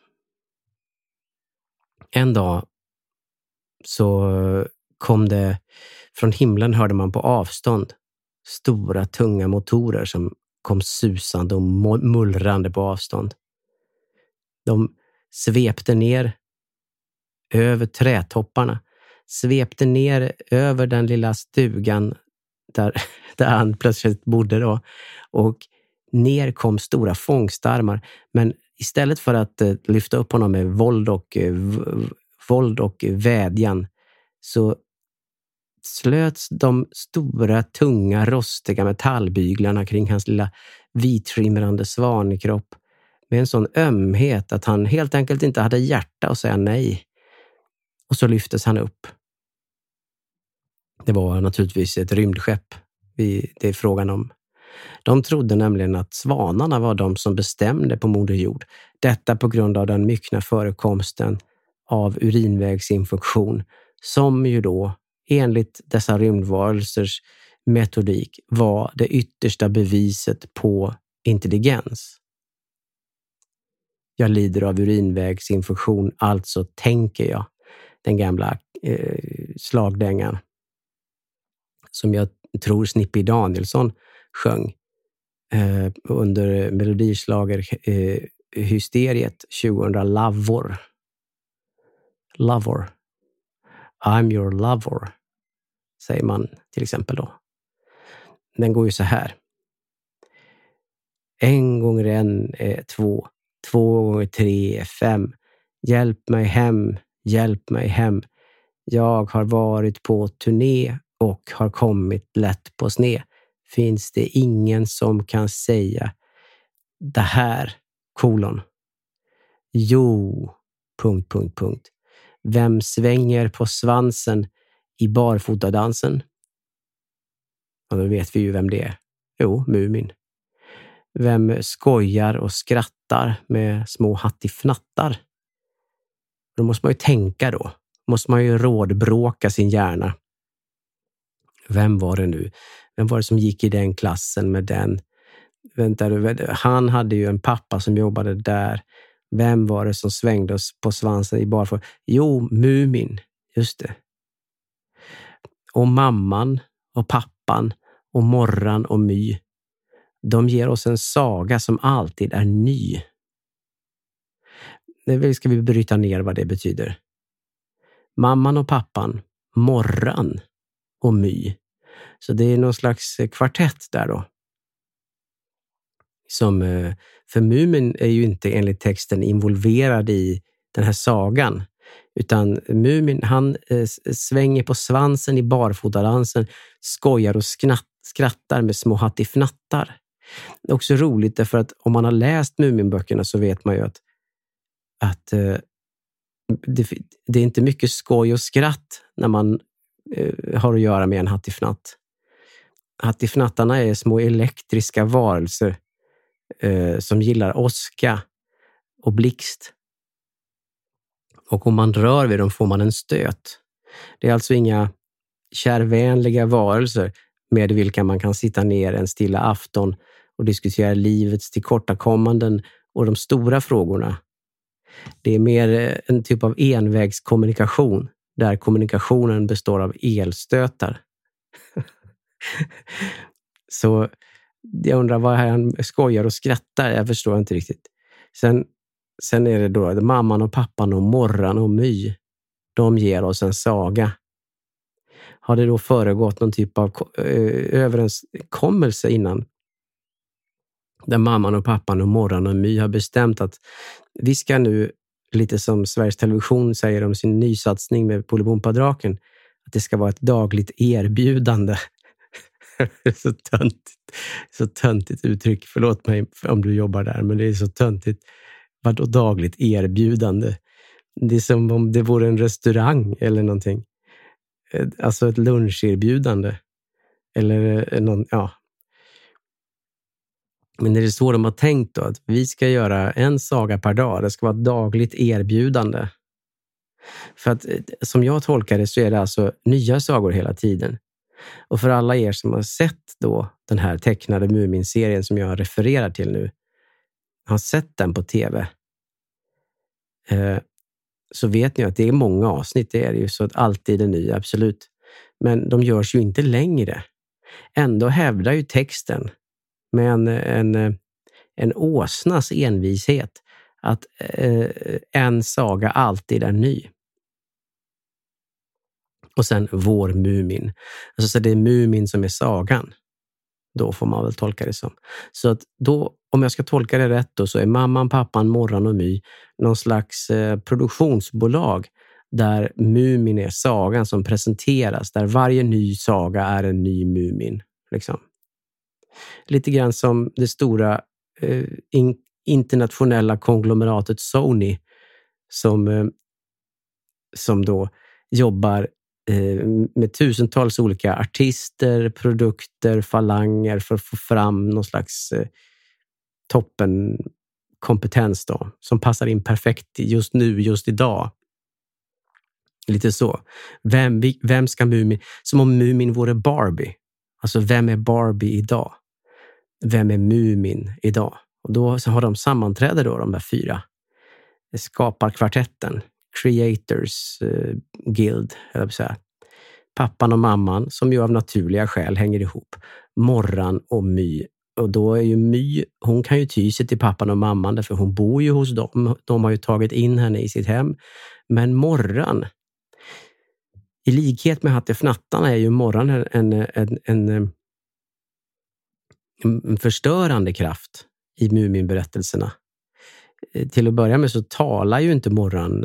En dag så kom det från himlen, hörde man på avstånd stora tunga motorer som kom susande och mullrande på avstånd. De svepte ner över trädtopparna, svepte ner över den lilla stugan där han plötsligt bodde då, och ner kom stora fångstarmar. Men istället för att lyfta upp honom med våld och vädjan så slöts de stora, tunga, rostiga metallbyglarna kring hans lilla vitskimrande svankropp med en sån ömhet att han helt enkelt inte hade hjärta att säga nej. Och så lyftes han upp. Det var naturligtvis ett rymdskepp det är frågan om. De trodde nämligen att svanarna var de som bestämde på Moder Jord. Detta på grund av den myckna förekomsten av urinvägsinfektion som ju då enligt dessa rymdvarelsers metodik var det yttersta beviset på intelligens. Jag lider av urinvägsinfektion, alltså tänker jag. Den gamla slagdängan som jag tror Snippi Danielsson sjöng under melodislager hysteriet 2000 Lover. I'm your lover, säger man till exempel då. Den går ju så här. 1 gånger 1 är 2. 2 gånger 3 är 5. Hjälp mig hem, hjälp mig hem. Jag har varit på turné och har kommit lätt på sne. Finns det ingen som kan säga det här, kolon? Jo, ... Vem svänger på svansen i barfotadansen? Ja, då vet vi ju vem det är. Jo, Mumin. Vem skojar och skrattar med små hattifnattar? Då måste man ju tänka då. Måste man ju rådbråka sin hjärna. Vem var det nu? Vem var det som gick i den klassen med den? Vänta, han hade ju en pappa som jobbade där. Vem var det som svängde oss på svansen i barfota? Jo, Mumin. Just det. Och mamman och pappan och Morran och My, de ger oss en saga som alltid är ny. Nu ska vi bryta ner vad det betyder. Mamman och pappan, Morran och My. Så det är någon slags kvartett där då. För Mumin är ju inte enligt texten involverad i den här sagan. Utan Mumin, han svänger på svansen i barfotadansen, skojar och skrattar med små hattifnattar. Det är också roligt därför att om man har läst Muminböckerna så vet man ju att det är inte mycket skoj och skratt när man har att göra med en hattifnatt. Hattifnattarna är små elektriska varelser som gillar åska och blixt. Och om man rör vid dem får man en stöt. Det är alltså inga kärvänliga varelser med vilka man kan sitta ner en stilla afton och diskutera livets tillkortakommanden och de stora frågorna. Det är mer en typ av envägskommunikation där kommunikationen består av elstötar. Så jag undrar vad han skojar och skrattar. Jag förstår inte riktigt. Sen är det då mamman och pappan och Morran och My. De ger oss en saga. Har det då föregått någon typ av överenskommelse innan? Där mamman och pappan och Morran och My har bestämt att vi ska nu, lite som Sveriges Television säger om sin nysatsning med Polybompadraken, att det ska vara ett dagligt erbjudande. Så töntigt uttryck. Förlåt mig om du jobbar där, men det är så töntigt. Vadå dagligt erbjudande? Det är som om det vore en restaurang eller någonting. Alltså ett luncherbjudande. Eller någon, ja. Men är det så de har tänkt då? Att vi ska göra en saga per dag. Det ska vara ett dagligt erbjudande. För att som jag tolkar det så är det alltså nya sagor hela tiden. Och för alla er som har sett då den här tecknade Mumin-serien som jag refererar till nu, har sett den på tv, så vet ni att det är många avsnitt. Det är ju så att alltid är ny, absolut. Men de görs ju inte längre. Ändå hävdar ju texten med en åsnas envishet att en saga alltid är ny. Och sen vår Mumin. Alltså så det är Mumin som är sagan. Då får man väl tolka det som. Så att då, om jag ska tolka det rätt då, så är mamman, pappan, Morran och My någon slags produktionsbolag där Mumin är sagan som presenteras. Där varje ny saga är en ny Mumin. Liksom. Lite grann som det stora internationella konglomeratet Sony som då jobbar med tusentals olika artister, produkter, falanger för att få fram någon slags toppenkompetens då, som passar in perfekt just nu, just idag. Lite så. Vem ska Mumin, som om Mumin vore Barbie. Alltså vem är Barbie idag? Vem är Mumin idag? Och då så har de sammanträde då, de där 4. Skaparkvartetten. Creators Guild, eller så här. Pappan och mamman, som ju av naturliga skäl hänger ihop. Morran och My. Och då är ju My, hon kan ju ty sig till pappan och mamman därför hon bor ju hos dem. De har ju tagit in henne i sitt hem. Men Morran, i likhet med hattifnattarna, är ju Morran en förstörande kraft i Muminberättelserna. Till att börja med så talar ju inte Morran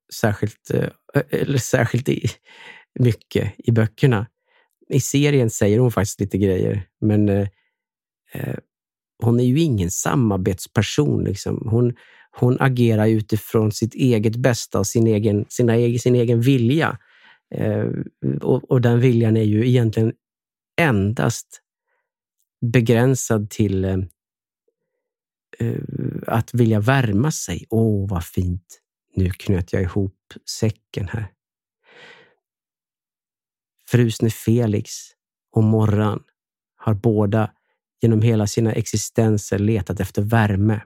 särskilt mycket i böckerna. I serien säger hon faktiskt lite grejer, men hon är ju ingen samarbetsperson. Liksom. Hon agerar utifrån sitt eget bästa och sin egen vilja. Och den viljan är ju egentligen endast begränsad till att vilja värma sig. Åh, vad fint. Nu knöt jag ihop säcken här. Frusne Felix och Morran har båda genom hela sina existenser letat efter värme.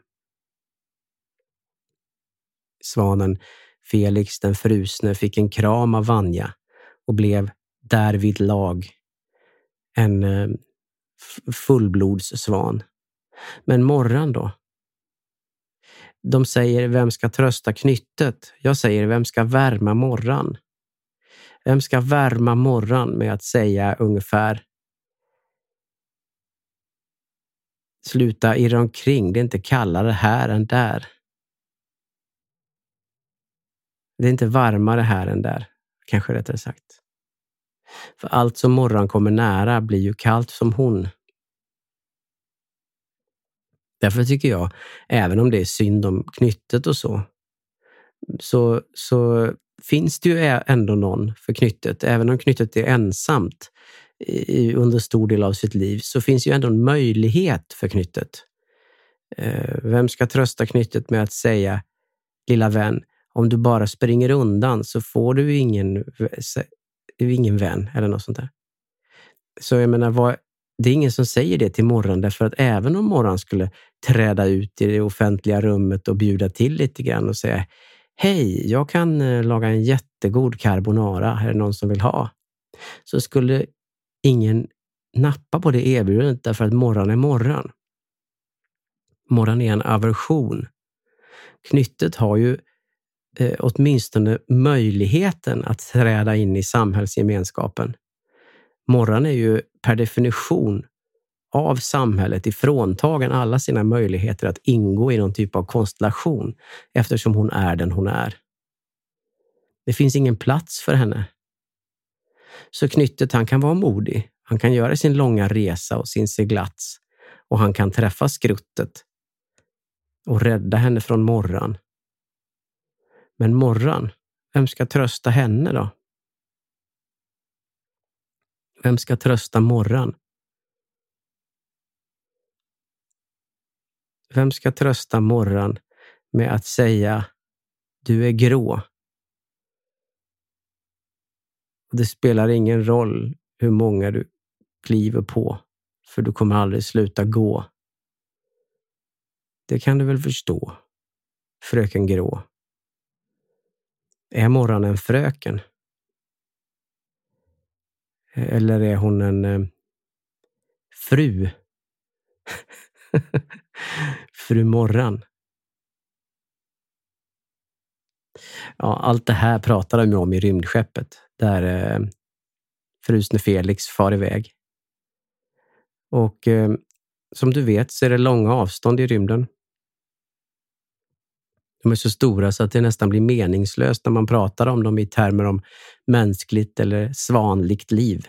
Svanen Felix, den frusne, fick en kram av Vanja och blev därvid lag en fullblodssvan. Men morran då? De säger, vem ska trösta knyttet? Jag säger, vem ska värma morran? Vem ska värma morran med att säga ungefär: sluta irra omkring, det är inte kallare här än där. Det är inte varmare här än där, kanske rättare sagt. För allt som morran kommer nära blir ju kallt som hon. Därför tycker jag, även om det är synd om knyttet och så finns det ju ändå någon för knyttet. Även om knyttet är ensamt under stor del av sitt liv, så finns ju ändå en möjlighet för knyttet. Vem ska trösta knyttet med att säga: lilla vän, om du bara springer undan så får du ingen vän, eller något sånt där. Så jag menar, det är ingen som säger det till morran, därför att även om morran skulle träda ut i det offentliga rummet och bjuda till lite grann och säga: hej, jag kan laga en jättegod carbonara, här är någon som vill ha, så skulle ingen nappa på det erbjudandet, därför att morran är morran. Morran är en aversion. Knyttet har ju åtminstone möjligheten att träda in i samhällsgemenskapen. Morran är ju per definition av samhället ifråntagen alla sina möjligheter att ingå i någon typ av konstellation, eftersom hon är den hon är. Det finns ingen plats för henne. Så knyttet, han kan vara modig. Han kan göra sin långa resa och sin seglats, och han kan träffa skruttet och rädda henne från morran. Men morran, vem ska trösta henne då? Vem ska trösta morran? Vem ska trösta morran med att säga: du är grå? Och det spelar ingen roll hur många du kliver på, för du kommer aldrig sluta gå. Det kan du väl förstå, fröken grå. Är morran en fröken? Eller är hon en fru? Fru morran. Ja, allt det här pratar de om i rymdskeppet, där frusne Felix far iväg. Och som du vet så är det långa avstånd i rymden. De är så stora så att det nästan blir meningslöst när man pratar om dem i termer om mänskligt eller svanligt liv.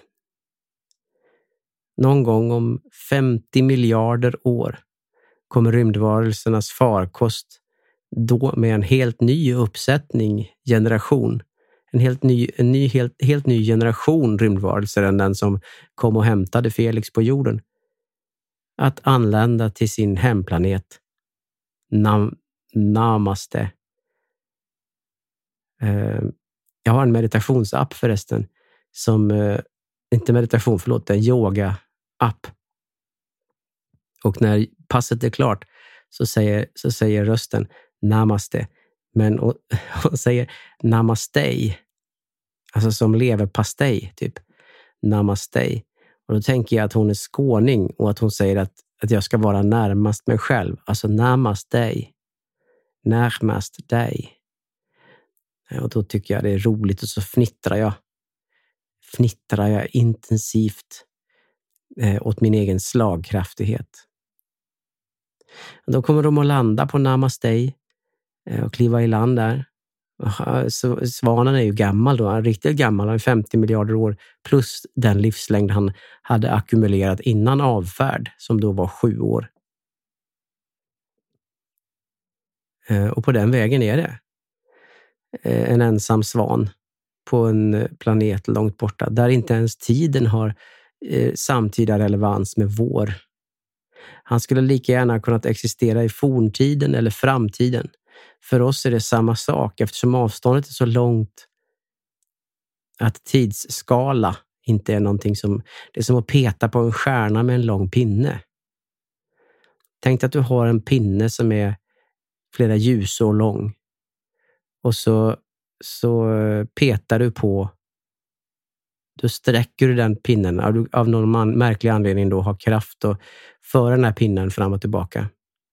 Någon gång om 50 miljarder år kommer rymdvarelsernas farkost då med en helt ny uppsättning generation. En helt ny generation rymdvarelser än den som kom och hämtade Felix på jorden. Att anlända till sin hemplanet. Namaste. Jag har en meditationsapp förresten. Inte meditation, förlåt, en yoga-app. Och när passet är klart så säger rösten namaste. Men och säger namaste. Alltså som leverpastej, typ. Namaste. Och då tänker jag att hon är skåning och att hon säger att jag ska vara närmast mig själv. Alltså namaste. Närmast dig. Och då tycker jag det är roligt och så fnittrar jag intensivt åt min egen slagkraftighet. Och då kommer de att landa på Namaste och kliva i land där. Så svanen är ju gammal då, riktigt gammal, han är 50 miljarder år plus den livslängd han hade ackumulerat innan avfärd, som då var 7 år. Och på den vägen är det en ensam svan på en planet långt borta, där inte ens tiden har samtida relevans med vår. Han skulle lika gärna kunnat existera i forntiden eller framtiden. För oss är det samma sak, eftersom avståndet är så långt att tidsskala inte är någonting som... Det är som att peta på en stjärna med en lång pinne. Tänk att du har en pinne som är flera ljusår lång. Och så petar du på Då sträcker du den pinnen. Av någon märklig anledning då har kraft att föra den här pinnen fram och tillbaka.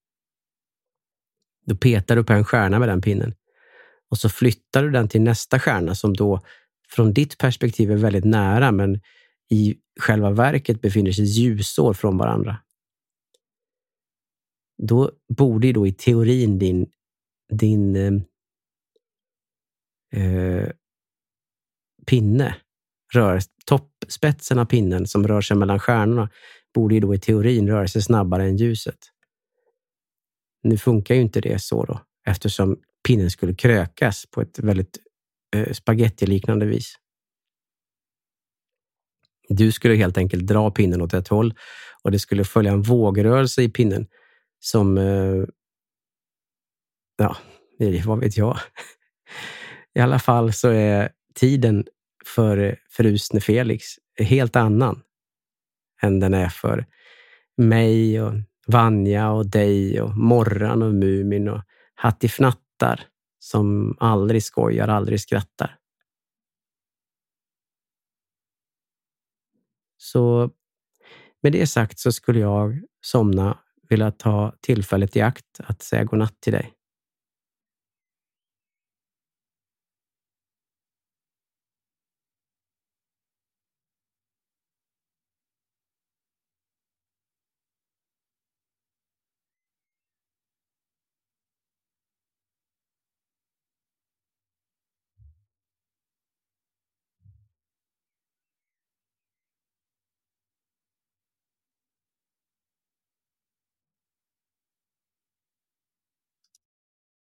Då petar du på en stjärna med den pinnen. Och så flyttar du den till nästa stjärna som då från ditt perspektiv är väldigt nära, men i själva verket befinner sig ljusår från varandra. Då borde ju då i teorin din pinne, toppspetsen av pinnen som rör sig mellan stjärnorna, borde ju då i teorin röra sig snabbare än ljuset. Nu funkar ju inte det så då, eftersom pinnen skulle krökas på ett väldigt spagettiliknande vis. Du skulle helt enkelt dra pinnen åt ett håll och det skulle följa en vågrörelse i pinnen som, vad vet jag. I alla fall så är tiden för frusne Felix helt annan än den är för mig och Vanja och dig och Morran och Mumin och Hattifnattar som aldrig skojar, aldrig skrattar. Så med det sagt så skulle jag vilja ta tillfället i akt att säga godnatt till dig.